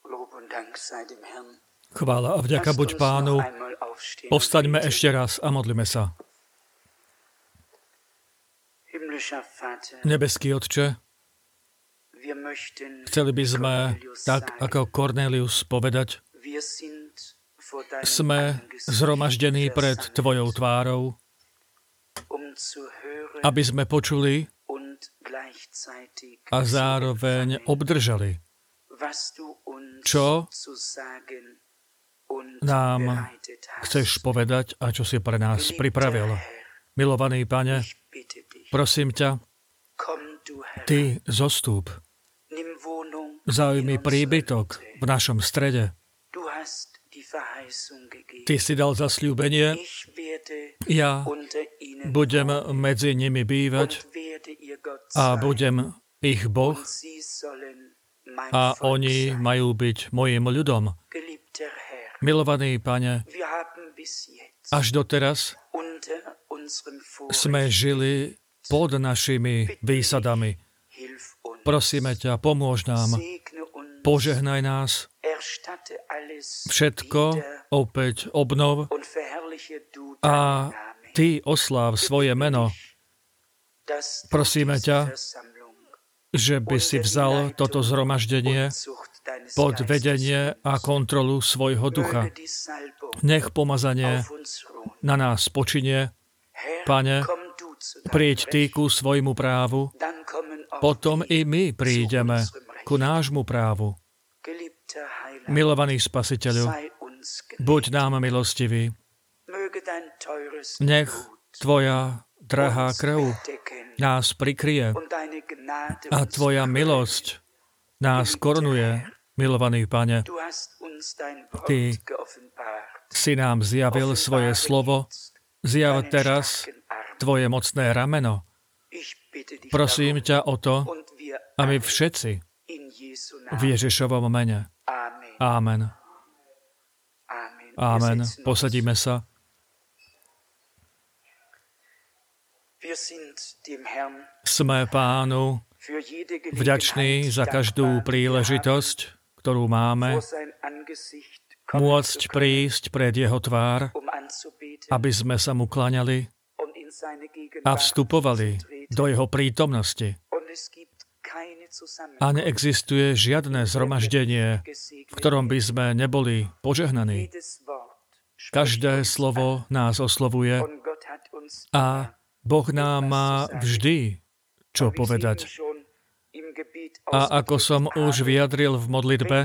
Chvála a vďaka buď Pánu. Povstaňme ešte raz a modlime sa. Nebeský Otče, chceli by sme, tak ako Kornélius, povedať, sme zhromaždení pred Tvojou tvárou, aby sme počuli a zároveň obdržali, čo nám chceš povedať a čo si pre nás pripravil. Milovaný Pane, prosím ťa, Ty zostúp, zaujmi príbytok v našom strede. Ty si dal zasľúbenie, ja budem medzi nimi bývať a budem ich Boh a oni majú byť mojím ľudom. Milovaný Pane, až doteraz sme žili pod našimi výsadami. Prosíme ťa, pomôž nám, požehnaj nás, všetko opäť obnov a Ty osláv svoje meno. Prosíme ťa, že by si vzal toto zhromaždenie pod vedenie a kontrolu svojho ducha. Nech pomazanie na nás počinie. Pane, príď Ty ku svojmu právu, potom i my prídeme ku nášmu právu. Milovaný Spasiteľu, buď nám milostivý. Nech Tvoja drahá krv nás prikryje a Tvoja milosť nás korunuje. Milovaný Pane, Ty si nám zjavil svoje slovo, zjav teraz Tvoje mocné rameno. Prosím ťa o to, a my všetci v Ježišovom mene. Amen. Amen. Posadíme sa. Sme Pánu vďační za každú príležitosť, ktorú máme, môcť prísť pred Jeho tvár, aby sme sa mu kláňali a vstupovali do Jeho prítomnosti. A neexistuje žiadne zhromaždenie, v ktorom by sme neboli požehnaní. Každé slovo nás oslovuje a Boh nám má vždy čo povedať. A ako som už vyjadril v modlitbe,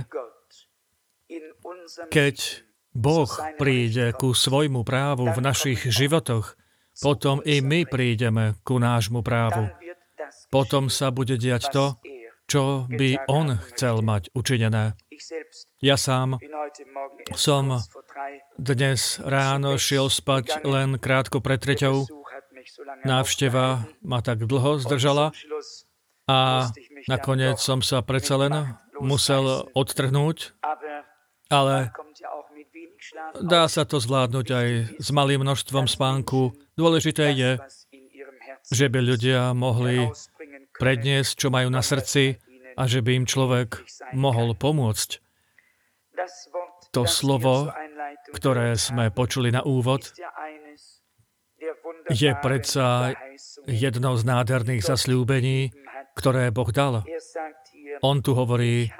keď Boh príde ku svojmu právu v našich životoch, potom i my prídeme ku nášmu právu. Potom sa bude diať to, čo by On chcel mať učinené. Ja sám som dnes ráno šiel spať len krátko pred 3:00. Návšteva ma tak dlho zdržala a nakoniec som sa predsa len musel odtrhnúť, ale dá sa to zvládnuť aj s malým množstvom spánku. Dôležité je, že by ľudia mohli predniesť, čo majú na srdci a že by im človek mohol pomôcť. To slovo, ktoré sme počuli na úvod, je predsa jedno z nádherných zasľúbení, ktoré Boh dal. On tu hovorí,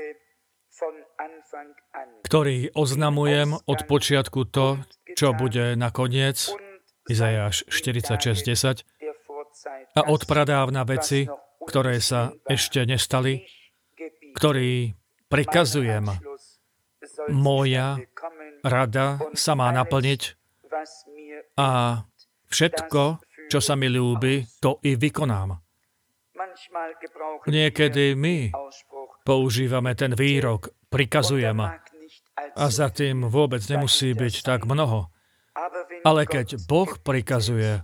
ktorý oznamujem od počiatku to, čo bude nakoniec, Izaiáš 46:10, a od pradávna veci, ktoré sa ešte nestali, ktorý prikazujem. Moja rada sa má naplniť a všetko, čo sa mi ľúbi, to i vykonám. Niekedy my používame ten výrok, prikazujem, a za tým vôbec nemusí byť tak mnoho. Ale keď Boh prikazuje,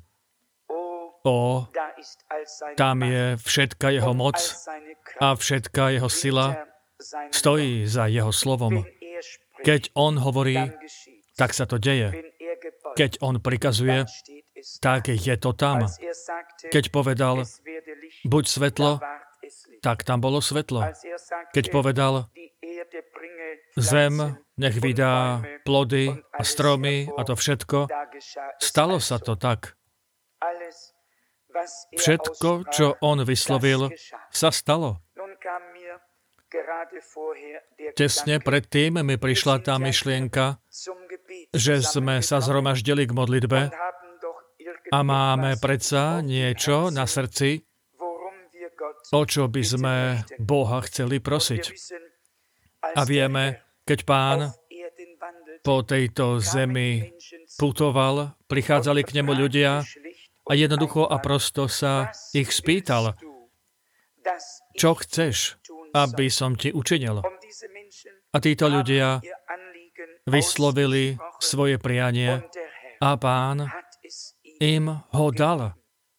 tam je všetka Jeho moc a všetka Jeho sila stojí za Jeho slovom. Keď On hovorí, tak sa to deje. Keď On prikazuje, tak je to tam. Keď povedal, buď svetlo, tak tam bolo svetlo. Keď povedal, zem nech vydá plody a stromy a to všetko. Stalo sa to tak. Všetko, čo on vyslovil, sa stalo. Tesne predtým mi prišla tá myšlienka, že sme sa zhromaždili k modlitbe a máme predsa niečo na srdci, o čo by sme Boha chceli prosiť. A vieme, keď Pán po tejto zemi putoval, prichádzali k nemu ľudia a jednoducho a prosto sa ich spýtal, čo chceš, aby som ti učinil. A títo ľudia vyslovili svoje prianie a Pán im ho dal.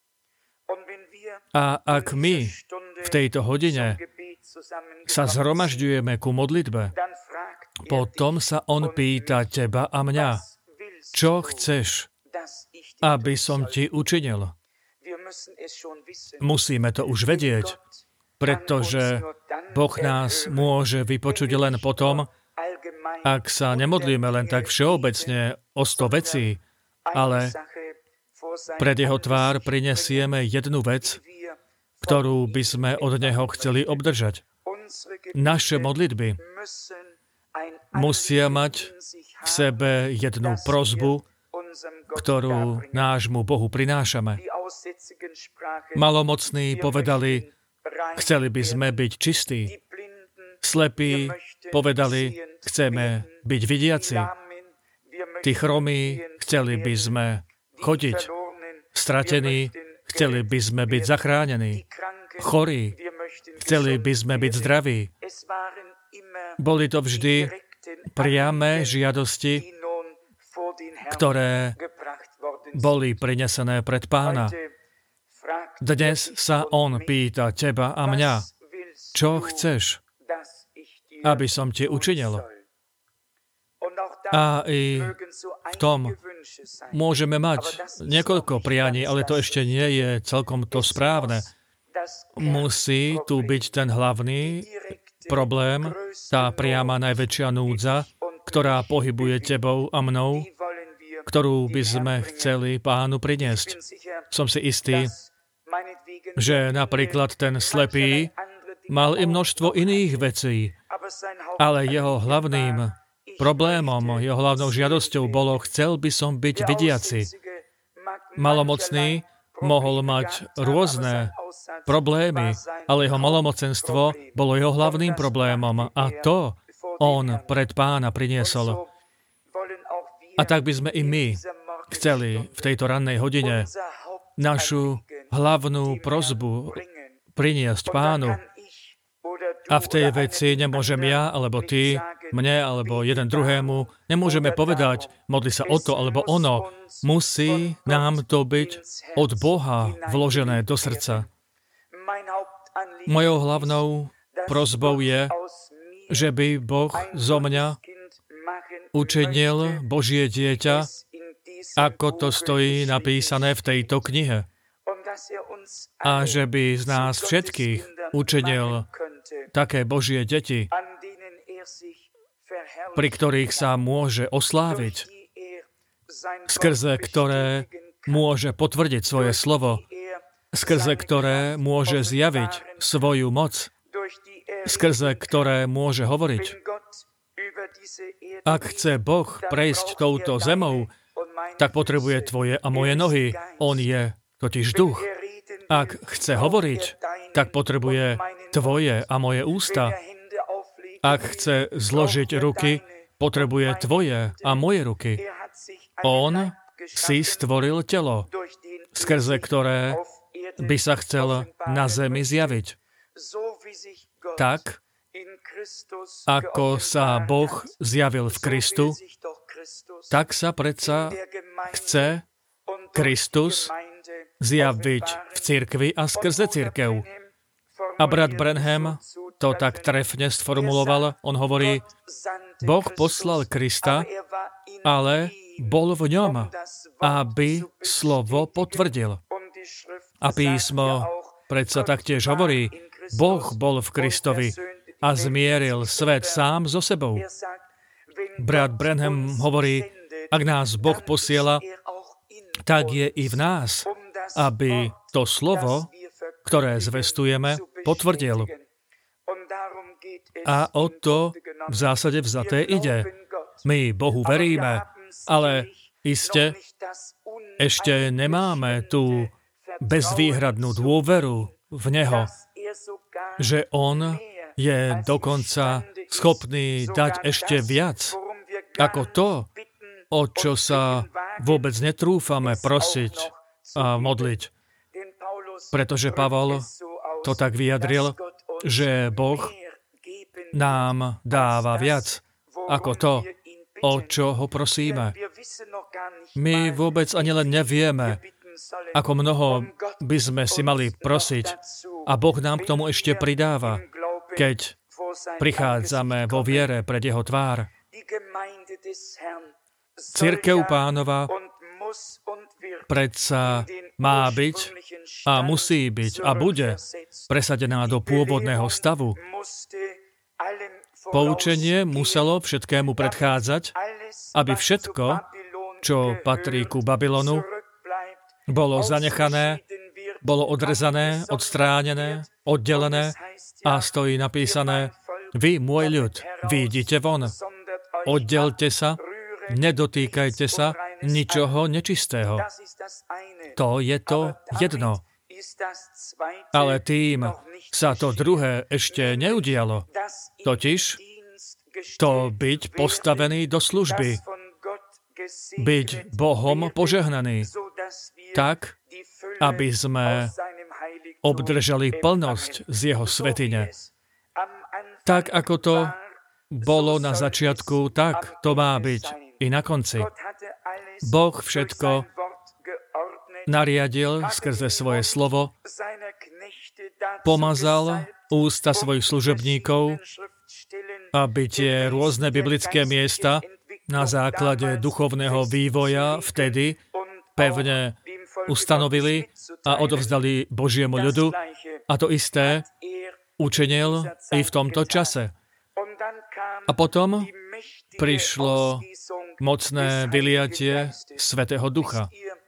A ak my v tejto hodine sa zhromažďujeme ku modlitbe, potom sa on pýta teba a mňa, čo chceš, aby som ti učinil. Musíme to už vedieť, pretože Boh nás môže vypočuť len potom, ak sa nemodlíme len tak všeobecne o 100 vecí, ale pred jeho tvár prinesieme jednu vec, ktorú by sme od neho chceli obdržať. Naše modlitby musia mať v sebe jednu prosbu, ktorú nášmu Bohu prinášame. Malomocní povedali, chceli by sme byť čistí. Slepí povedali, chceme byť vidiaci. Tí chromí, chceli by sme chodiť. Stratení, chceli by sme byť zachránení. Chorí, chceli by sme byť zdraví. Boli to vždy priame žiadosti, ktoré boli prinesené pred Pána. Dnes sa on pýta teba a mňa, čo chceš, aby som ti učinil. A i v tom môžeme mať niekoľko prianí, ale to ešte nie je celkom to správne. Musí tu byť ten hlavný problém, tá priama najväčšia núdza, ktorá pohybuje tebou a mnou, ktorú by sme chceli Pánu priniesť. Som si istý, že napríklad ten slepý mal i množstvo iných vecí, ale jeho hlavným problémom, jeho hlavnou žiadosťou bolo, chcel by som byť vidiaci. Malomocný mohol mať rôzne problémy, ale jeho malomocenstvo bolo jeho hlavným problémom a to on pred Pána priniesol. A tak by sme i my chceli v tejto rannej hodine našu hlavnú prosbu priniesť Pánu. A v tej veci nemôžem ja, alebo ty, mne, alebo jeden druhému, nemôžeme povedať, modli sa o to, alebo ono. Musí nám to byť od Boha vložené do srdca. Mojou hlavnou prosbou je, že by Boh zo mňa učinil Božie dieťa, ako to stojí napísané v tejto knihe. A že by z nás všetkých učinil také Božie deti, pri ktorých sa môže osláviť, skrze ktoré môže potvrdiť svoje slovo, skrze ktoré môže zjaviť svoju moc, skrze ktoré môže hovoriť. Ak chce Boh prejsť touto zemou, tak potrebuje tvoje a moje nohy. On je totiž duch. Ak chce hovoriť, tak potrebuje tvoje a moje ústa. Ak chce zložiť ruky, potrebuje tvoje a moje ruky. On si stvoril telo, skrze ktoré by sa chcel na zemi zjaviť. Tak, ako sa Boh zjavil v Kristu, tak sa predsa chce Kristus zjaviť v cirkvi a skrze cirkev. A brat Branham to tak trefne sformuloval. On hovorí, Boh poslal Krista, ale bol v ňom, aby slovo potvrdil. A písmo predsa taktiež hovorí, Boh bol v Kristovi, a zmieril svet sám so sebou. Brat Branham hovorí, ak nás Boh posiela, tak je i v nás, aby to slovo, ktoré zvestujeme, potvrdil. A o to v zásade vzaté ide. My Bohu veríme, ale iste ešte nemáme tú bezvýhradnú dôveru v Neho, že On je dokonca schopný dať ešte viac ako to, o čo sa vôbec netrúfame prosiť a modliť. Pretože Pavol to tak vyjadril, že Boh nám dáva viac ako to, o čo ho prosíme. My vôbec ani len nevieme, ako mnoho by sme si mali prosiť a Boh nám k tomu ešte pridáva, keď prichádzame vo viere pred jeho tvár. Cirkev Pánova predsa má byť a musí byť a bude presadená do pôvodného stavu. Poučenie muselo všetkému predchádzať, aby všetko, čo patrí ku Babylonu, bolo zanechané, bolo odrezané, odstránené, oddelené a stojí napísané: Vy, môj ľud, vyjdite von, oddelte sa, nedotýkajte sa ničoho nečistého. To je to jedno. Ale tým sa to druhé ešte neudialo. Totiž to byť postavený do služby, byť Bohom požehnaný, tak, aby sme obdržali plnosť z jeho svätyne. Tak, ako to bolo na začiatku, tak to má byť i na konci. Boh všetko nariadil skrze svoje slovo, pomazal ústa svojich služobníkov, aby tie rôzne biblické miesta na základe duchovného vývoja vtedy pevne ustanovili a odovzdali Božiemu ľudu. A to isté učinil i v tomto čase. A potom prišlo mocné vyliatie Svätého Ducha.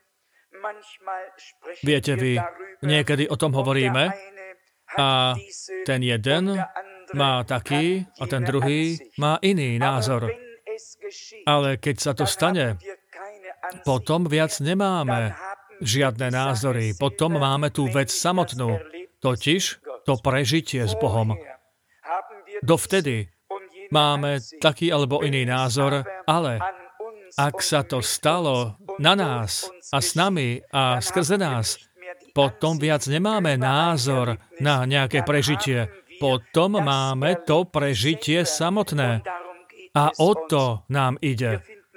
Viete vy, niekedy o tom hovoríme a ten jeden má taký a ten druhý má iný názor. Ale keď sa to stane, potom viac nemáme žiadne názory. Potom máme tú vec samotnú, totiž to prežitie s Bohom. Dovtedy máme taký alebo iný názor, ale ak sa to stalo na nás a s nami a skrze nás, potom viac nemáme názor na nejaké prežitie. Potom máme to prežitie samotné. A o to nám ide.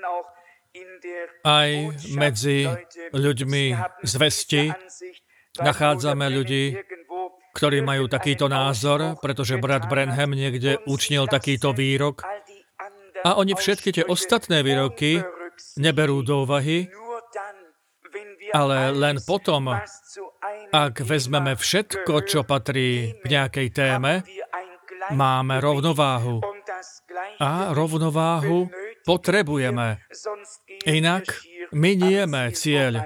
Aj medzi ľuďmi zvesti nachádzame ľudí, ktorí majú takýto názor, pretože brat Branham niekde učnil takýto výrok a oni všetky tie ostatné výroky neberú do úvahy, ale len potom, ak vezmeme všetko, čo patrí k nejakej téme, máme rovnováhu. A rovnováhu potrebujeme. Inak minieme cieľ.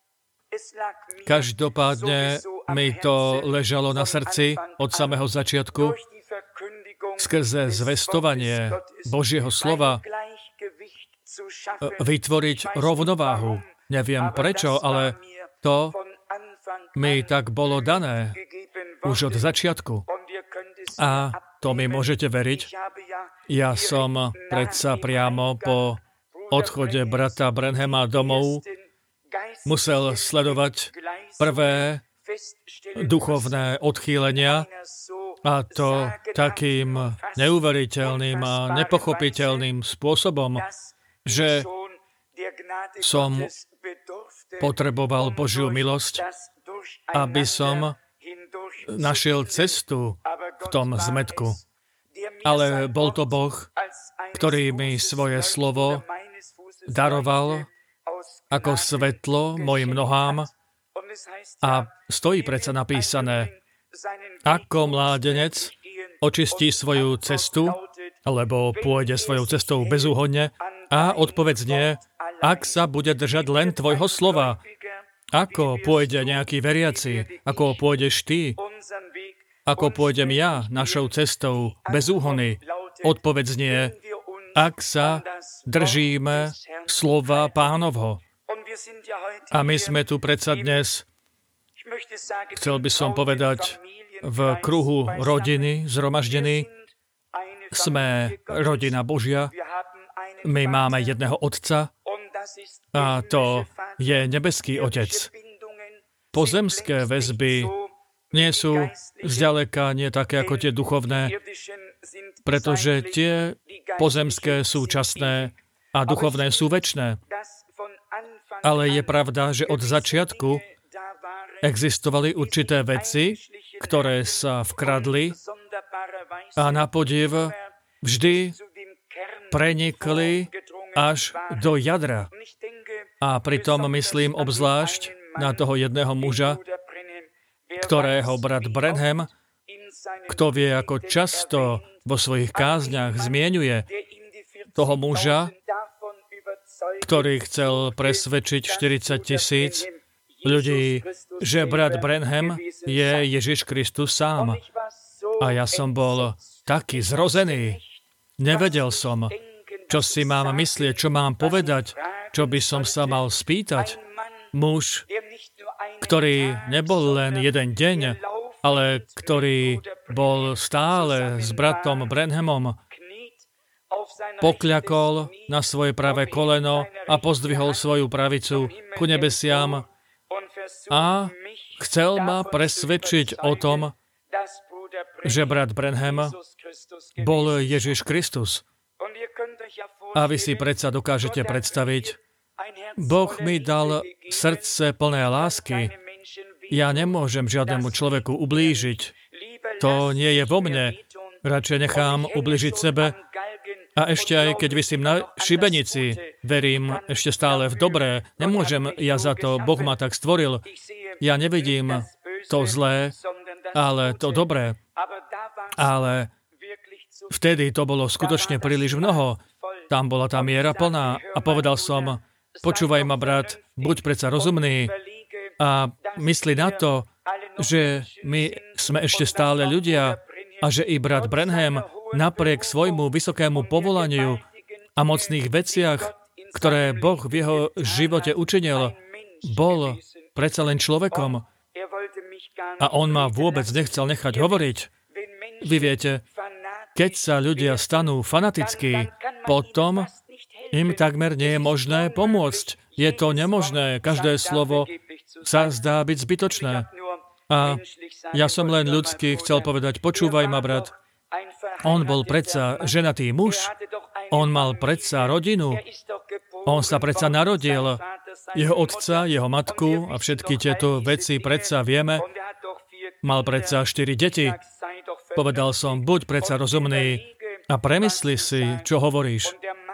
Každopádne mi to ležalo na srdci od samého začiatku skrze zvestovanie Božieho slova vytvoriť rovnováhu. Neviem prečo, ale to mi tak bolo dané už od začiatku. A to mi môžete veriť. Ja som predsa priamo po odchode brata Branhama domov musel sledovať prvé duchovné odchýlenia a to takým neuveriteľným a nepochopiteľným spôsobom, že som potreboval Božiu milosť, aby som našiel cestu v tom zmätku. Ale bol to Boh, ktorý mi svoje slovo daroval ako svetlo mojim nohám a stojí predsa napísané: ako mládenec očistí svoju cestu, alebo pôjde svojou cestou bezúhonne? A odpoveď znie, ak sa bude držať len tvojho slova. Ako pôjde nejaký veriaci? Ako pôjdeš ty? Ako pôjdem ja našou cestou bez úhony? Odpoveď znie, ak sa držíme slova Pánovho. A my sme tu predsa dnes, chcel by som povedať, v kruhu rodiny zhromaždení. Sme rodina Božia. My máme jedného Otca a to je nebeský Otec. Pozemské väzby nie sú zďaleka nie také ako tie duchovné, pretože tie pozemské sú časné a duchovné sú večné. Ale je pravda, že od začiatku existovali určité veci, ktoré sa vkradli a na podiv vždy prenikli až do jadra. A pritom myslím obzvlášť na toho jedného muža, ktorého brat Branham, kto vie, ako často vo svojich kázniach zmieňuje toho muža, ktorý chcel presvedčiť 40 000 ľudí, že brat Branham je Ježiš Kristus sám. A ja som bol taký zrozený. Nevedel som, čo si mám myslieť, čo mám povedať, čo by som sa mal spýtať. Muž, ktorý nebol len jeden deň, ale ktorý bol stále s bratom Branhamom, pokľakol na svoje pravé koleno a pozdvihol svoju pravicu ku nebesiam a chcel ma presvedčiť o tom, že brat Branham bol Ježiš Kristus. A vy si predsa dokážete predstaviť, Boh mi dal srdce plné lásky. Ja nemôžem žiadnemu človeku ublížiť. To nie je vo mne. Radšej nechám ublížiť sebe. A ešte aj keď visím na šibenici, verím ešte stále v dobré. Nemôžem ja za to, Boh ma tak stvoril. Ja nevidím to zlé, ale to dobré. Ale vtedy to bolo skutočne príliš mnoho. Tam bola tá miera plná a povedal som, počúvaj ma, brat, buď predsa rozumný a mysli na to, že my sme ešte stále ľudia a že i brat Branham napriek svojmu vysokému povolaniu a mocných veciach, ktoré Boh v jeho živote učinil, bol predsa len človekom a on ma vôbec nechcel nechať hovoriť. Vy viete, keď sa ľudia stanú fanatickí, potom im takmer nie je možné pomôcť. Je to nemožné. Každé slovo sa zdá byť zbytočné. A ja som len ľudský chcel povedať, počúvaj ma, brat. On bol predsa ženatý muž. On mal predsa rodinu. On sa predsa narodil. Jeho otca, jeho matku a všetky tieto veci predsa vieme. Mal predsa 4 deti. Povedal som, buď predsa rozumný a premysli si, čo hovoríš.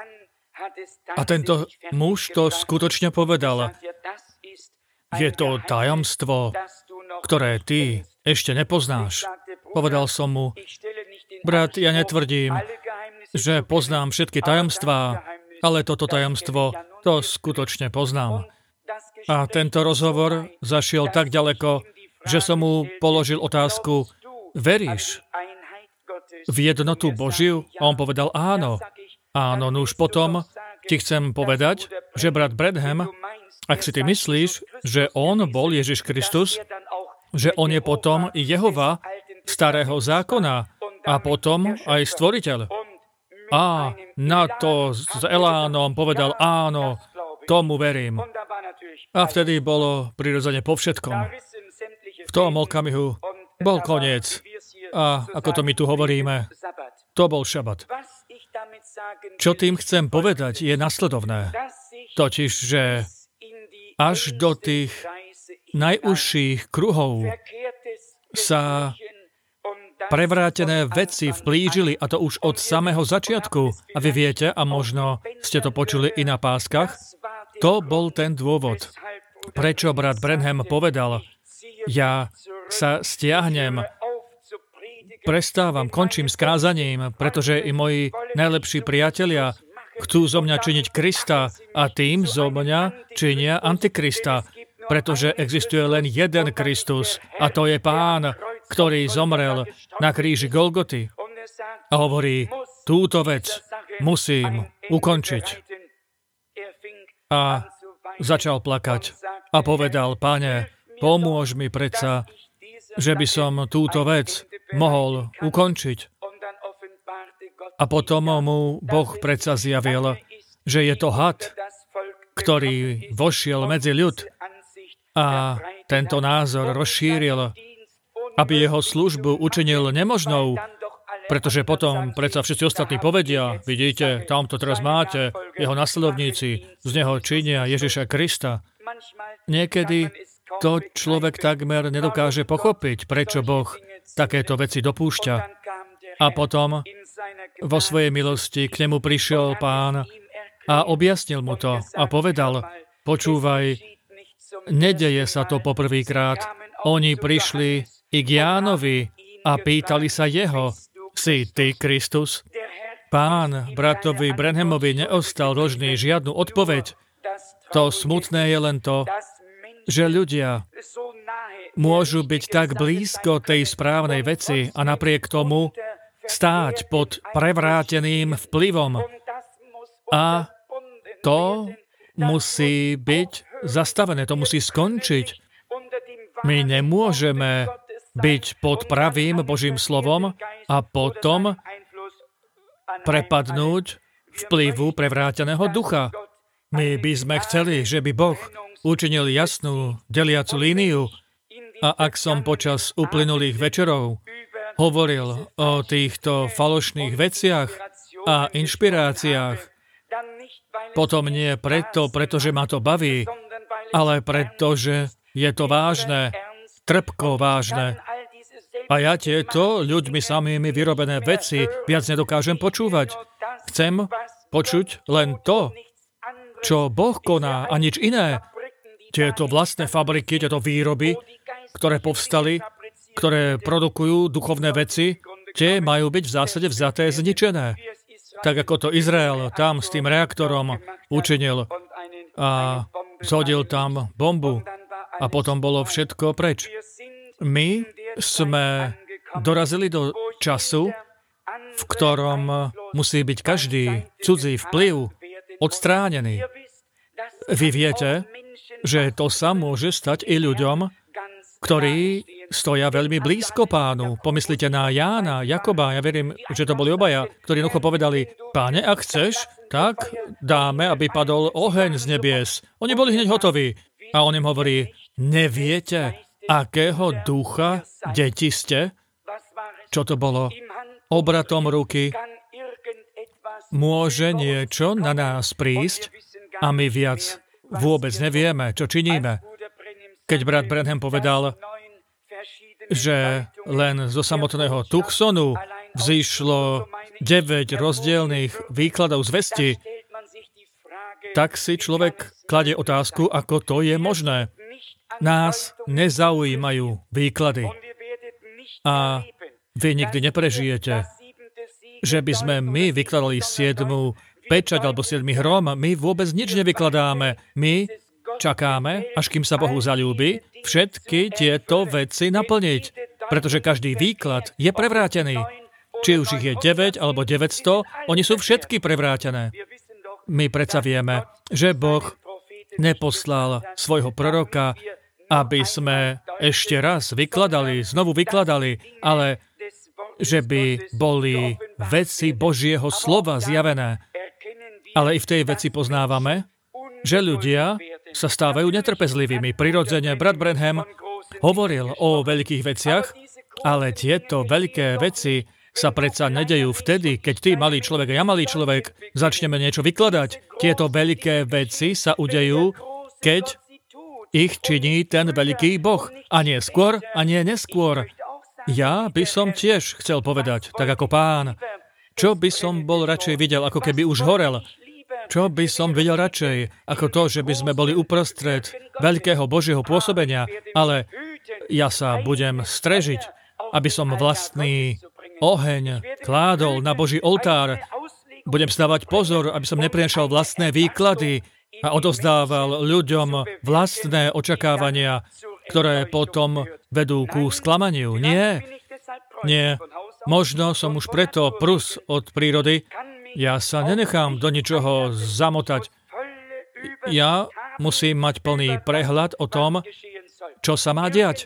A tento muž to skutočne povedal. Je to tajomstvo, ktoré ty ešte nepoznáš. Povedal som mu, brat, ja netvrdím, že poznám všetky tajomstvá, ale toto tajomstvo, to skutočne poznám. A tento rozhovor zašiel tak ďaleko, že som mu položil otázku, veríš v jednotu Božiu? A on povedal áno. Áno, no už potom ti chcem povedať, že brat Branham, ak si ty myslíš, že on bol Ježiš Kristus, že on je potom i Jehova starého zákona a potom aj stvoriteľ. A na to s elánom povedal áno, tomu verím. A vtedy bolo prirodzene po všetkom. V tom okamihu bol koniec. A ako to my tu hovoríme, to bol šabat. Čo tým chcem povedať, je nasledovné. Totiž, že až do tých najúžších kruhov sa prevrátené veci vplížili, a to už od samého začiatku. A vy viete, a možno ste to počuli i na páskach, to bol ten dôvod, prečo brat Branham povedal, ja sa stiahnem končím s kázaním, pretože i moji najlepší priatelia chcú zo mňa činiť Krista a tým zo mňa činia Antikrista, pretože existuje len jeden Kristus a to je Pán, ktorý zomrel na kríži Golgoty a hovorí, túto vec musím ukončiť. A začal plakať a povedal, Pane, pomôž mi predsa, že by som túto vec mohol ukončiť. A potom mu Boh predsa zjavil, že je to had, ktorý vošiel medzi ľud a tento názor rozšíril, aby jeho službu učinil nemožnou, pretože potom predsa všetci ostatní povedia, vidíte, tam to teraz máte, jeho nasledovníci z neho činia Ježiša Krista. Niekedy to človek takmer nedokáže pochopiť, prečo Boh takéto veci dopúšťa. A potom vo svojej milosti k nemu prišiel Pán a objasnil mu to a povedal, počúvaj, nedeje sa to poprvýkrát. Oni prišli i k Jánovi a pýtali sa jeho, si ty Kristus? Pán bratovi Branhamovi neostal dlžný žiadnu odpoveď. To smutné je len to, že ľudia môžu byť tak blízko tej správnej veci a napriek tomu stáť pod prevráteným vplyvom. A to musí byť zastavené, to musí skončiť. My nemôžeme byť pod pravým Božím slovom a potom prepadnúť vplyvu prevráteného ducha. My by sme chceli, že by Boh učinil jasnú deliacu líniu a ak som počas uplynulých večerov hovoril o týchto falošných veciach a inšpiráciách, potom nie pretože ma to baví, ale pretože je to vážne, trpko vážne. A ja tieto ľuďmi samými vyrobené veci viac nedokážem počúvať. Chcem počuť len to, čo Boh koná a nič iné. Tieto vlastné fabriky, tieto výroby, ktoré povstali, ktoré produkujú duchovné veci, tie majú byť v zásade vzaté zničené. Tak ako to Izrael tam s tým reaktorom učinil a zhodil tam bombu a potom bolo všetko preč. My sme dorazili do času, v ktorom musí byť každý cudzí vplyv odstránený. Vy viete, že to sa môže stať i ľuďom, ktorí stoja veľmi blízko Pánu. Pomyslite na Jána, Jakoba, ja verím, že to boli obaja, ktorí jednoducho povedali, Páne, ak chceš, tak dáme, aby padol oheň z nebies. Oni boli hneď hotoví. A on im hovorí, neviete, akého ducha deti ste? Čo to bolo? Obratom ruky môže niečo na nás prísť a my viac vôbec nevieme, čo činíme. Keď brat Branham povedal, že len zo samotného Tucsonu vzýšlo 9 rozdielnych výkladov zvesti, tak si človek kladie otázku, ako to je možné. Nás nezaujímajú výklady. A vy nikdy neprežijete, že by sme my vykladali 7. pečať alebo 7 hrom. My vôbec nič nevykladáme. My čakáme, až kým sa Bohu zaľúbi, všetky tieto veci naplniť. Pretože každý výklad je prevrátený. Či už ich je 9 alebo 900, oni sú všetky prevrátené. My predsa vieme, že Boh neposlal svojho proroka, aby sme ešte raz znovu vykladali, ale že by boli veci Božieho slova zjavené. Ale i v tej veci poznávame, že ľudia sa stávajú netrpezlivými. Prirodzene brat Branham hovoril o veľkých veciach, ale tieto veľké veci sa predsa nedejú vtedy, keď ty, malý človek a ja, malý človek, začneme niečo vykladať. Tieto veľké veci sa udejú, keď ich činí ten veľký Boh. A nie skôr, a nie neskôr. Ja by som tiež chcel povedať, tak ako Pán, čo by som bol radšej videl, ako keby už horel. Čo by som videl radšej, ako to, že by sme boli uprostred veľkého Božieho pôsobenia, ale ja sa budem strežiť, aby som vlastný oheň kládol na Boží oltár. Budem stávať pozor, aby som neprinašal vlastné výklady a odovzdával ľuďom vlastné očakávania, ktoré potom vedú ku sklamaniu. Nie. Možno som už preto prus od prírody. Ja sa nenechám do ničoho zamotať. Ja musím mať plný prehľad o tom, čo sa má diať.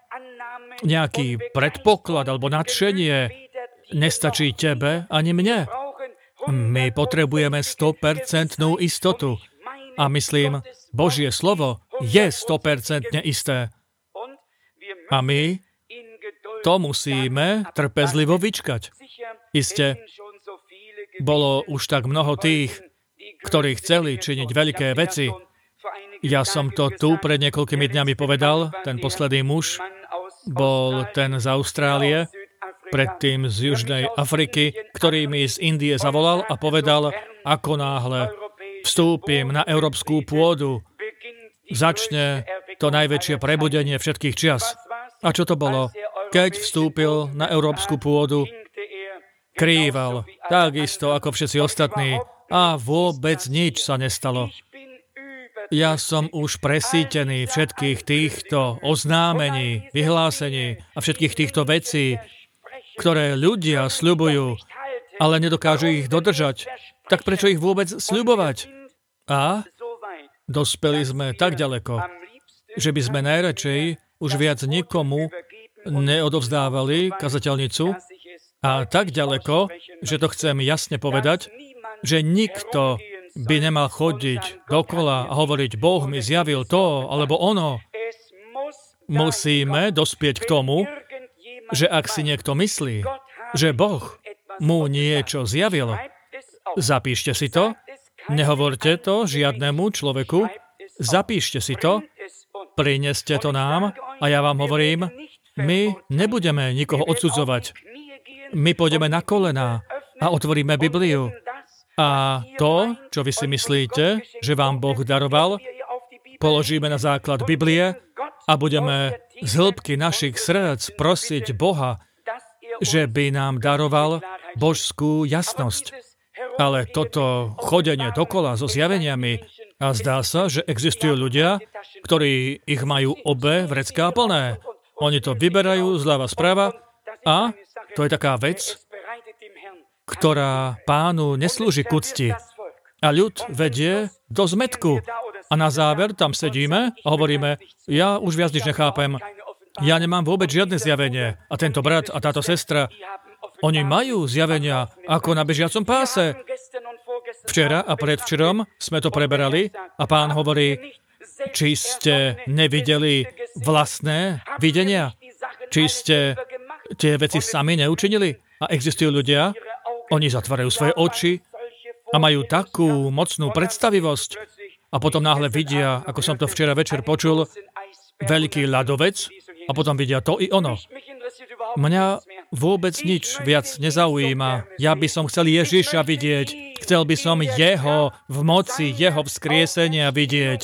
Nejaký predpoklad alebo nadšenie nestačí tebe ani mne. My potrebujeme 100% istotu. A myslím, Božie slovo je 100% isté. A my to musíme trpezlivo vyčkať. Isté, bolo už tak mnoho tých, ktorí chceli činiť veľké veci. Ja som to tu pred niekoľkými dňami povedal. Ten posledný muž bol ten z Austrálie, predtým z Južnej Afriky, ktorý mi z Indie zavolal a povedal, ako náhle vstúpim na európsku pôdu, začne to najväčšie prebudenie všetkých čias. A čo to bolo? Keď vstúpil na európsku pôdu, krýval, takisto ako všetci ostatní, a vôbec nič sa nestalo. Ja som už presýtený všetkých týchto oznámení, vyhlásení a všetkých týchto vecí, ktoré ľudia sľubujú, ale nedokážu ich dodržať. Tak prečo ich vôbec sľubovať? A dospeli sme tak ďaleko, že by sme najradšej už viac nikomu neodovzdávali kazateľnicu a tak ďaleko, že to chcem jasne povedať, že nikto by nemal chodiť dokola a hovoriť, Boh mi zjavil to alebo ono. Musíme dospieť k tomu, že ak si niekto myslí, že Boh mu niečo zjavil, zapíšte si to, nehovorte to žiadnemu človeku, zapíšte si to, prineste to nám a ja vám hovorím, my nebudeme nikoho odsudzovať. My pôjdeme na kolená a otvoríme Bibliu. A to, čo vy si myslíte, že vám Boh daroval, položíme na základ Biblie a budeme z hĺbky našich srdc prosiť Boha, že by nám daroval božskú jasnosť. Ale toto chodenie dokola so zjaveniami, a zdá sa, že existujú ľudia, ktorí ich majú obe vrecká plné. Oni to vyberajú zľava správa a to je taká vec, ktorá Pánu neslúži k úcti. A ľud vedie do zmätku. A na záver tam sedíme a hovoríme, ja už viac nič nechápem. Ja nemám vôbec žiadne zjavenie. A tento brat a táto sestra, oni majú zjavenia ako na bežiacom páse. Včera a predvčerom sme to preberali a Pán hovorí, či ste nevideli vlastné videnia? Či ste tie veci sami neučinili? A existujú ľudia, oni zatvárajú svoje oči a majú takú mocnú predstavivosť a potom náhle vidia, ako som to včera večer počul, veľký ľadovec a potom vidia to i ono. Mňa vôbec nič viac nezaujíma. Ja by som chcel Ježiša vidieť. Chcel by som jeho v moci, jeho vzkriesenia vidieť.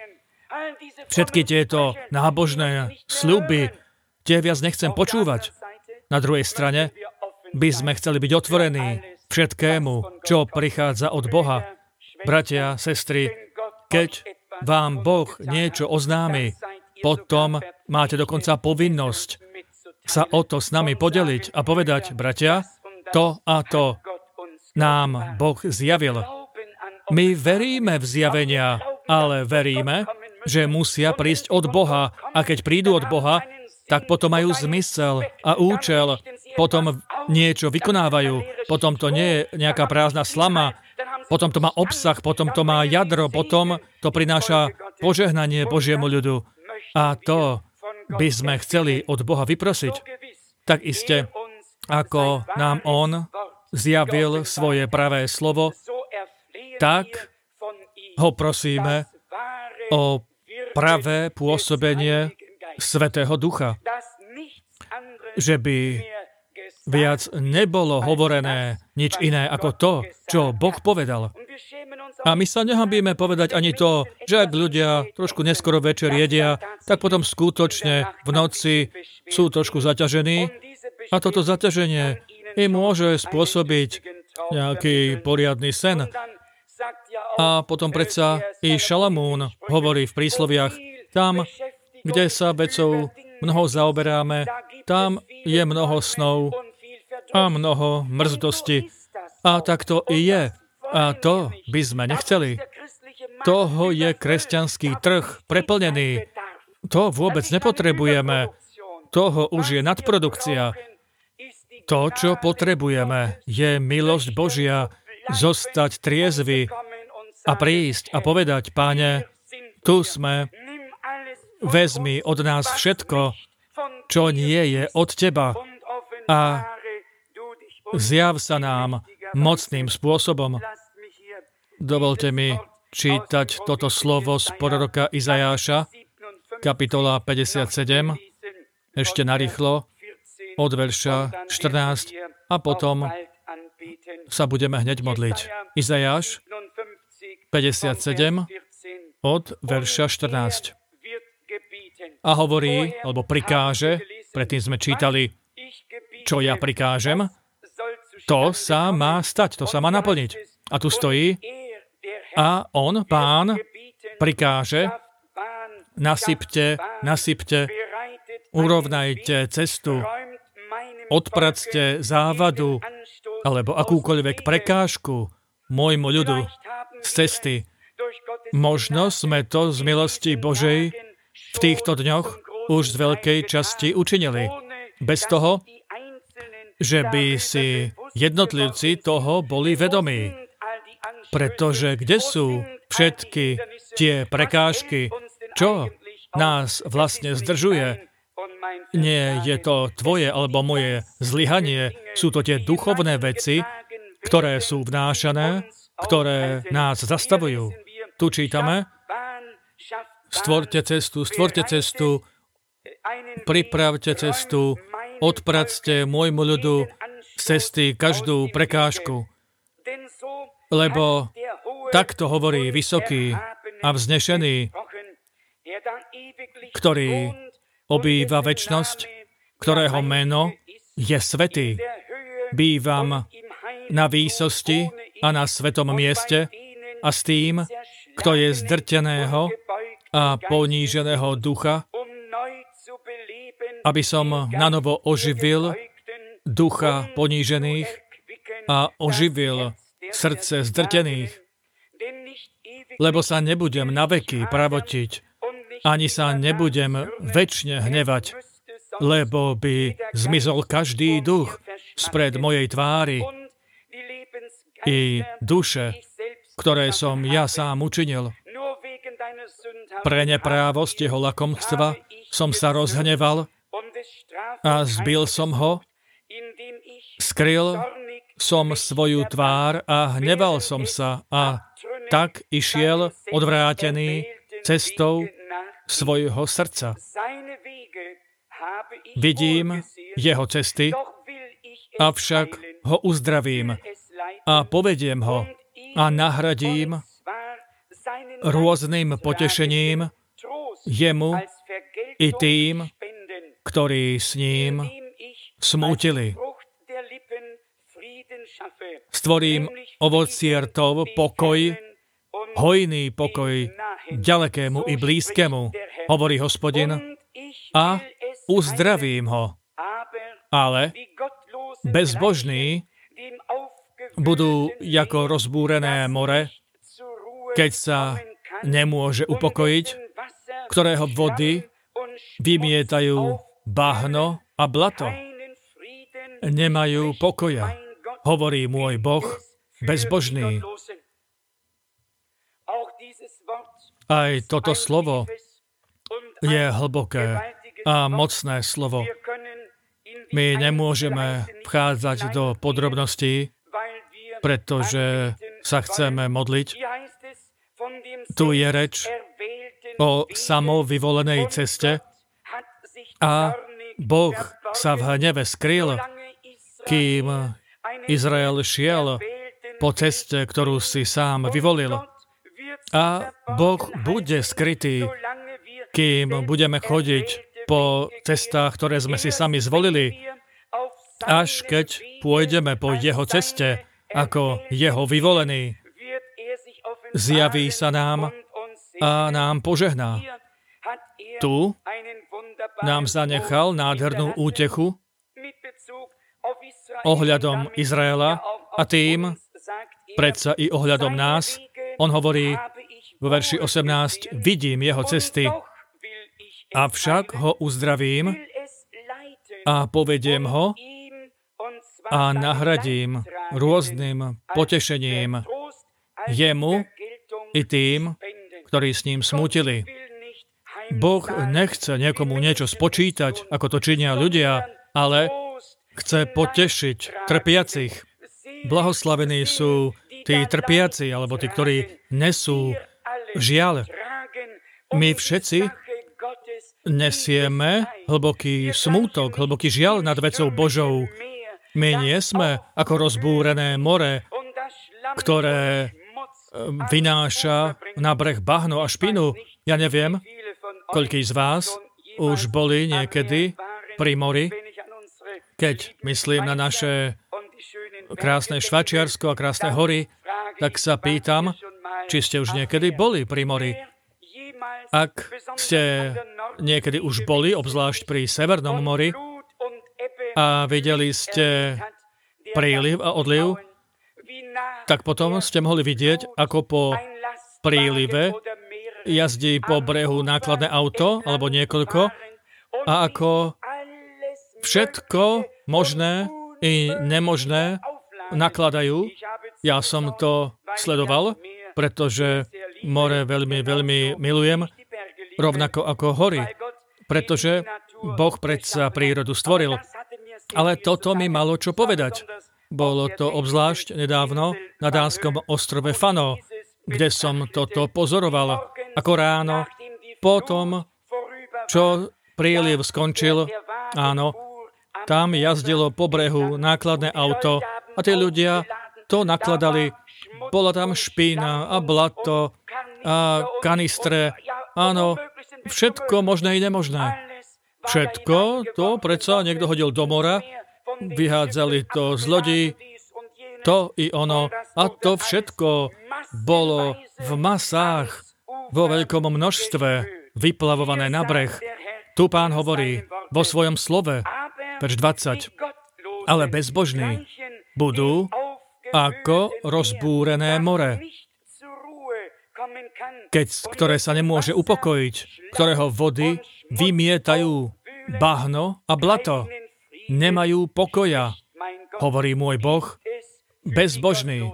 Všetky tieto nábožné sľuby, tie viac nechcem počúvať. Na druhej strane by sme chceli byť otvorení všetkému, čo prichádza od Boha. Bratia, sestry, keď vám Boh niečo oznámi, potom máte dokonca povinnosť sa o to s nami podeliť a povedať, bratia, to a to nám Boh zjavil. My veríme v zjavenia, ale veríme, že musia prísť od Boha a keď prídu od Boha, tak potom majú zmysel a účel, potom niečo vykonávajú, potom to nie je nejaká prázdna slama, potom to má obsah, potom to má jadro, potom to prináša požehnanie Božiemu ľudu. A to by sme chceli od Boha vyprosiť. Tak iste, ako nám On zjavil svoje pravé slovo, tak ho prosíme o pravé pôsobenie Svätého Ducha. Že by viac nebolo hovorené nič iné ako to, čo Boh povedal. A my sa nehanbíme povedať ani to, že ak ľudia trošku neskoro večer jedia, tak potom skutočne v noci sú trošku zaťažení a toto zaťaženie im môže spôsobiť nejaký poriadny sen. A potom predsa i Šalamún hovorí v prísloviach, tam, kde sa vecou mnoho zaoberáme, tam je mnoho snov a mnoho mrzdosti. A tak to i je. A to by sme nechceli. Toho je kresťanský trh preplnený. To vôbec nepotrebujeme. Toho už je nadprodukcia. To, čo potrebujeme, je milosť Božia, zostať triezvy a prísť a povedať, Páne, tu sme, vezmi od nás všetko, čo nie je od Teba a zjav sa nám mocným spôsobom. Dovolte mi čítať toto slovo z proroka Izajáša, kapitola 57, ešte narýchlo, od verša 14 a potom sa budeme hneď modliť. Izajáš 57 od verša 14. A hovorí, alebo prikáže, predtým sme čítali, čo ja prikážem, to sa má stať, to sa má naplniť. A tu stojí, a on, Pán, prikáže, nasypte, urovnajte cestu, odpracte závadu alebo akúkoľvek prekážku môjmu ľudu z cesty. Možno sme to z milosti Božej v týchto dňoch už z veľkej časti učinili. Bez toho, že by si jednotlivci toho boli vedomí. Pretože kde sú všetky tie prekážky, čo nás vlastne zdržuje? Nie je to tvoje alebo moje zlyhanie, sú to tie duchovné veci, ktoré sú vnášané, ktoré nás zastavujú. Tu čítame, stvorte cestu, pripravte cestu, odpracte môjmu ľudu z cesty každú prekážku. Lebo takto hovorí vysoký a vznešený, ktorý obýva večnosť, ktorého meno je svätý. Bývam na výsosti a na svetom mieste a s tým, kto je zdrteného a poníženého ducha, aby som nanovo oživil ducha ponížených a oživil srdce zdrtených. Lebo sa nebudem naveky pravotiť, ani sa nebudem večne hnevať, lebo by zmizol každý duch spred mojej tvári i duše, ktoré som ja sám učinil. Pre neprávosť jeho lakomstva som sa rozhneval a zbil som ho, skryl som svoju tvár a hneval som sa a tak išiel odvrátený cestou svojho srdca. Vidím jeho cesty, avšak ho uzdravím a povediem ho a nahradím rôznym potešením jemu i tým, ktorí s ním smútili. Stvorím ovocie rtov, pokoj, hojný pokoj, ďalekému i blízkému, hovorí Hospodin, a uzdravím ho. Ale bezbožní budú ako rozbúrené more, keď sa nemôže upokojiť, ktorého vody vymietajú bahno a blato. Nemajú pokoja, hovorí môj Boh, bezbožný. Aj toto slovo je hlboké a mocné slovo. My nemôžeme vchádzať do podrobností, pretože sa chceme modliť. Tu je reč o samovyvolenej ceste a Boh sa v hneve skryl, kým Izrael šiel po ceste, ktorú si sám vyvolil. A Boh bude skrytý, kým budeme chodiť po cestách, ktoré sme si sami zvolili. až keď pôjdeme po jeho ceste ako jeho vyvolený, zjaví sa nám a nám požehná. Tu nám zanechal nádhernú útechu ohľadom Izraela a tým predsa i ohľadom nás. On hovorí vo verši 18, vidím jeho cesty, avšak ho uzdravím a povediem ho a nahradím rôznym potešením jemu i tým, ktorí s ním smútili. Boh nechce niekomu niečo spočítať, ako to činia ľudia, ale chce potešiť trpiacich. Blahoslavení sú tí trpiaci, alebo tí, ktorí nesú žiaľ. My všetci nesieme hlboký smútok, hlboký žiaľ nad vecou Božou. My nie sme ako rozbúrené more, ktoré vynáša na breh bahno a špinu. Ja neviem, koľký z vás už boli niekedy pri mori, keď myslím na naše krásne Švajčiarsko a krásne hory, tak sa pýtam, či ste už niekedy boli pri mori. Ak ste niekedy už boli, obzvlášť pri Severnom mori, a videli ste príliv a odliv, tak potom ste mohli vidieť, ako po prílive jazdí po brehu nákladné auto, alebo niekoľko, a ako všetko možné i nemožné nakladajú. Ja som to sledoval, pretože more veľmi, veľmi milujem, rovnako ako hory, pretože Boh predsa prírodu stvoril. Ale toto mi malo čo povedať. Bolo to obzvlášť nedávno na dánskom ostrove Fano, kde som toto pozoroval. Ako ráno, potom, čo príliv skončil, áno, tam jazdilo po brehu nákladné auto a tí ľudia to nakladali. Bola tam špína a blato a kanistre. Áno, všetko možné i nemožné. Všetko to predsa niekto hodil do mora, vyhádzali to z lodí, to i ono. A to všetko bolo v masách, vo veľkom množstve, vyplavované na breh. Tu Pán hovorí vo svojom slove, verš 20, ale bezbožní budú ako rozbúrené more, ktoré sa nemôže upokojiť, ktorého vody vymietajú bahno a blato. Nemajú pokoja, hovorí môj Boh, bezbožný.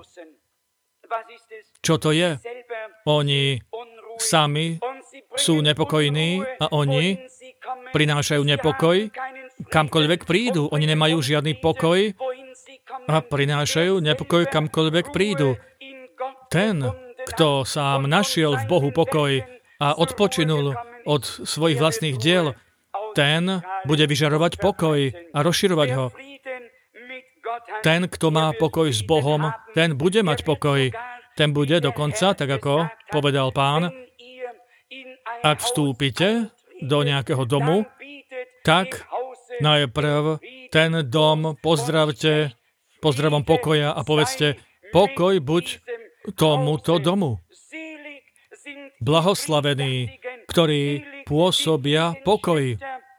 Čo to je? Oni sami sú nepokojní a oni prinášajú nepokoj, kamkoľvek prídu. Oni nemajú žiadny pokoj a prinášajú nepokoj, kamkoľvek prídu. Ten, kto sám našiel v Bohu pokoj a odpočinul od svojich vlastných diel, ten bude vyžarovať pokoj a rozširovať ho. Ten, kto má pokoj s Bohom, ten bude mať pokoj. Ten bude dokonca, tak ako povedal Pán, ak vstúpite do nejakého domu, tak najprv ten dom pozdravte pozdravom pokoja a povedzte, pokoj buď tomuto domu. Blahoslavení, ktorí pôsobia pokoj.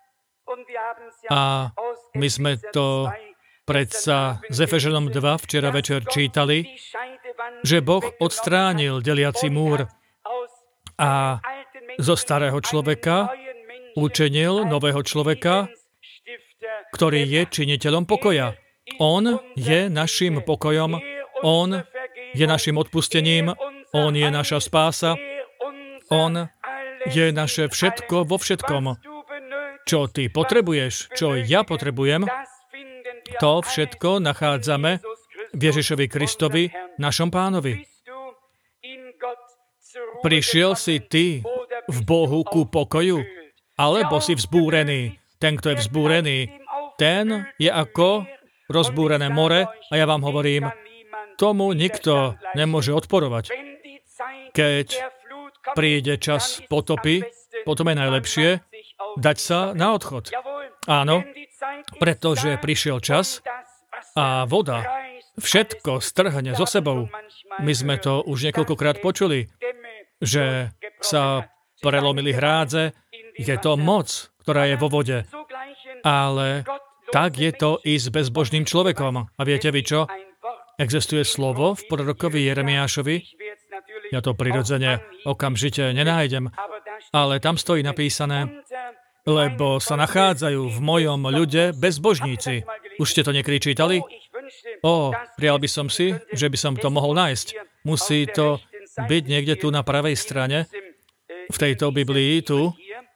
A my sme to predsa z Efežanom 2 včera večer čítali, že Boh odstránil deliaci múr a zo starého človeka učinil nového človeka, ktorý je činiteľom pokoja. On je našim pokojom, on je našim odpustením, on je naša spása, on je naše všetko vo všetkom. Čo ty potrebuješ, čo ja potrebujem, to všetko nachádzame v Ježišovi Kristovi, našom Pánovi. Prišiel si ty v Bohu ku pokoju, alebo si vzbúrený. Ten, kto je vzbúrený, ten je ako rozbúrené more a ja vám hovorím, tomu nikto nemôže odporovať. Keď príde čas potopy, potom je najlepšie dať sa na odchod. Áno, pretože prišiel čas a voda všetko strhne so sebou. My sme to už niekoľkokrát počuli, že sa prelomili hrádze. Je to moc, ktorá je vo vode. Ale tak je to i s bezbožným človekom. A viete vy čo? Existuje slovo v prorokovi Jeremiášovi. Ja to prirodzene okamžite nenájdem. Ale tam stojí napísané, lebo sa nachádzajú v mojom ľude bezbožníci. Už ste to niekedy čítali? Prijal by som si, že by som to mohol nájsť. Musí to byť niekde tu na pravej strane, v tejto Biblii tu.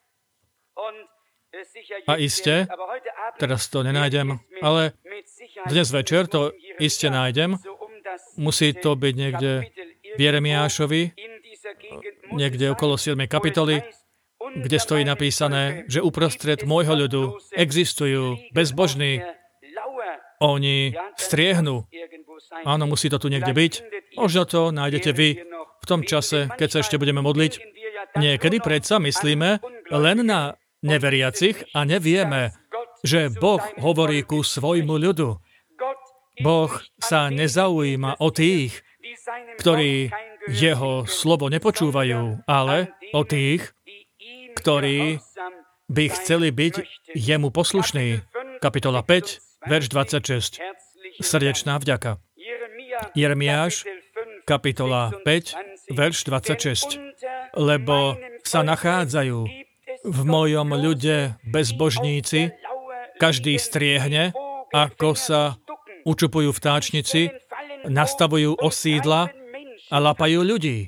A iste, teraz to nenájdem, ale dnes večer to iste nájdem. Musí to byť niekde v Jeremiášovi, niekde okolo 7. kapitoly, kde stojí napísané, že uprostred môjho ľudu existujú bezbožní. Oni striehnú. Áno, musí to tu niekde byť. Možno to nájdete vy v tom čase, keď sa ešte budeme modliť. Niekedy predsa myslíme len na neveriacich a nevieme, že Boh hovorí ku svojmu ľudu. Boh sa nezaujíma o tých, ktorí jeho slovo nepočúvajú, ale o tých, ktorí by chceli byť jemu poslušní. Kapitola 5, verš 26. Srdečná vďaka. Jeremiáš, kapitola 5, verš 26. Lebo sa nachádzajú v mojom ľude bezbožníci, každý striehne, ako sa učupujú vtáčnici, nastavujú osídla a lapajú ľudí.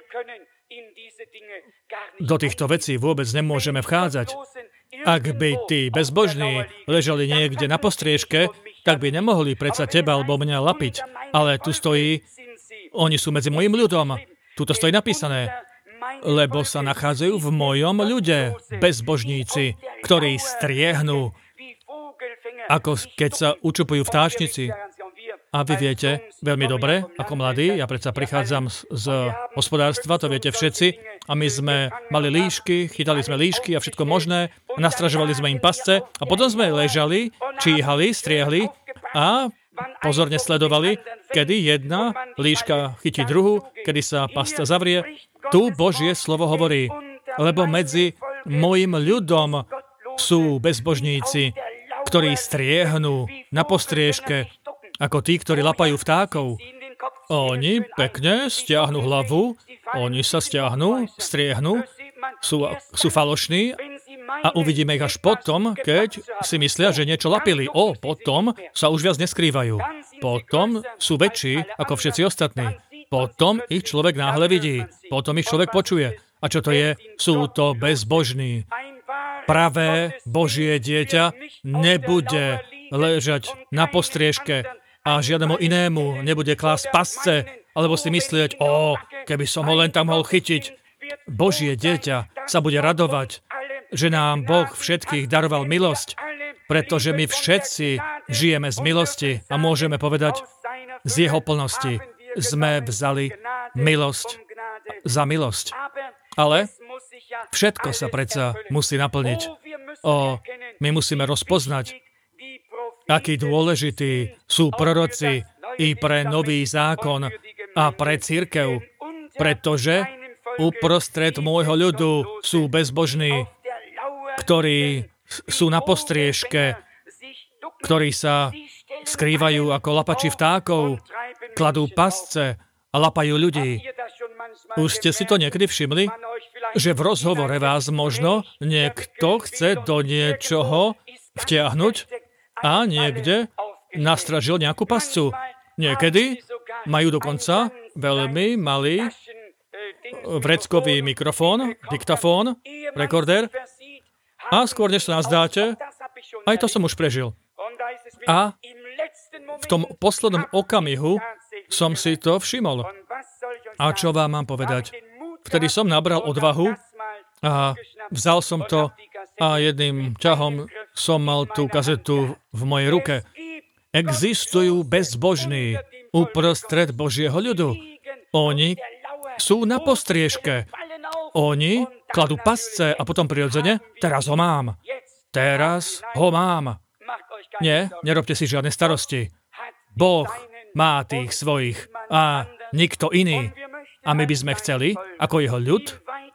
Do týchto vecí vôbec nemôžeme vchádzať. Ak by tí bezbožní ležali niekde na postriežke, tak by nemohli predsa teba alebo mňa lapiť. Ale tu stojí, oni sú medzi mojím ľudom. Tuto stojí napísané, lebo sa nachádzajú v mojom ľude bezbožníci, ktorí striehnú, ako keď sa učupujú vtáčnici. A vy viete veľmi dobre, ako mladí, ja predsa prichádzam z hospodárstva, to viete všetci, a my sme mali líšky, chytali sme líšky a všetko možné, nastražovali sme im pasce a potom sme ležali, číhali, striehli a pozorne sledovali, kedy jedna líška chytí druhu, kedy sa pasca zavrie. Tu Božie slovo hovorí, lebo medzi mojim ľudom sú bezbožníci, ktorí striehnú na postriežke, ako tí, ktorí lapajú vtákov. Oni pekne stiahnu hlavu, oni sa stiahnu, striehnú, sú falošní a uvidíme ich až potom, keď si myslia, že niečo lapili. Potom sa už viac neskrývajú. Potom sú väčší ako všetci ostatní. Potom ich človek náhle vidí. Potom ich človek počuje. A čo to je? Sú to bezbožní. Pravé Božie dieťa nebude ležať na postriežke a žiadnemu inému nebude klásť pasce, alebo si myslieť, keby som ho len tam mohol chytiť. Božie dieťa sa bude radovať, že nám Boh všetkých daroval milosť, pretože my všetci žijeme z milosti a môžeme povedať, z jeho plnosti sme vzali milosť za milosť. Ale všetko sa predsa musí naplniť. My musíme rozpoznať, akí dôležití sú proroci i pre nový zákon a pre cirkev, pretože uprostred môjho ľudu sú bezbožní, ktorí sú na postriežke, ktorí sa skrývajú ako lapači vtákov, kladú pasce a lapajú ľudí. Už ste si to niekedy všimli? Že v rozhovore vás možno niekto chce do niečoho vtiahnuť a niekde nastražil nejakú pascu. Niekedy majú dokonca veľmi malý vreckový mikrofón, diktafón, rekorder a skôr než sa nazdáte, aj to som už prežil. A v tom poslednom okamihu som si to všimol. A čo vám mám povedať? Vtedy som nabral odvahu a vzal som to a jedným ťahom som mal tú kazetu v mojej ruke. Existujú bezbožní uprostred Božieho ľudu. Oni sú na postriežke. Oni kladú pasce a potom prirodzene, teraz ho mám. teraz ho mám. Nie, nerobte si žiadne starosti. Boh má tých svojich a nikto iný. A my by sme chceli, ako jeho ľud,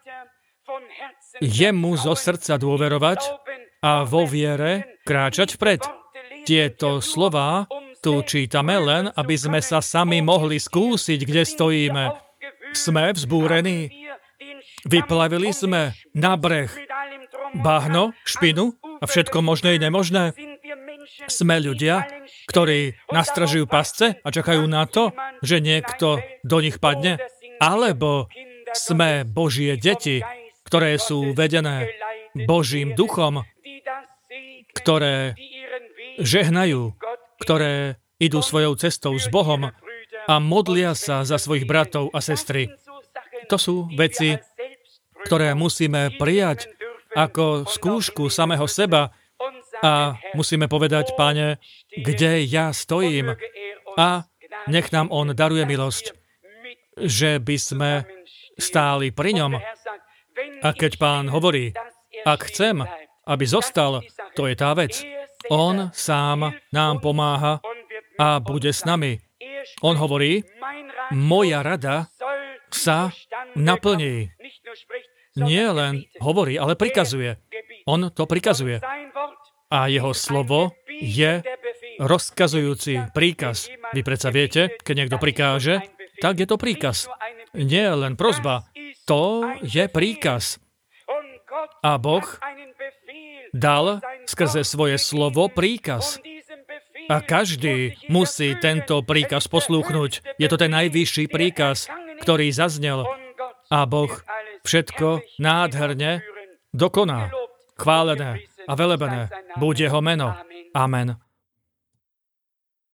jemu zo srdca dôverovať a vo viere kráčať vpred. Tieto slová tu čítame len, aby sme sa sami mohli skúsiť, kde stojíme. Sme vzbúrení. Vyplavili sme na breh bahno, špinu a všetko možné i nemožné. Sme ľudia, ktorí nastražujú pasce a čakajú na to, že niekto do nich padne. Alebo sme Božie deti, ktoré sú vedené Božím duchom, ktoré žehnajú, ktoré idú svojou cestou s Bohom a modlia sa za svojich bratov a sestry. To sú veci, ktoré musíme prijať ako skúšku samého seba a musíme povedať, Pane, kde ja stojím a nech nám on daruje milosť, že by sme stáli pri ňom. A keď Pán hovorí, ak chcem, aby zostal, to je tá vec. On sám nám pomáha a bude s nami. On hovorí, moja rada sa naplní. Nie len hovorí, ale prikazuje. On to prikazuje. A jeho slovo je rozkazujúci príkaz. Vy predsa viete, keď niekto prikáže, tak je to príkaz. Nie len prosba. To je príkaz. A Boh dal skrze svoje slovo príkaz. A každý musí tento príkaz poslúchnuť. Je to ten najvyšší príkaz, ktorý zaznel. A Boh všetko nádherne dokoná. Chválené a velebené buď jeho meno. Amen.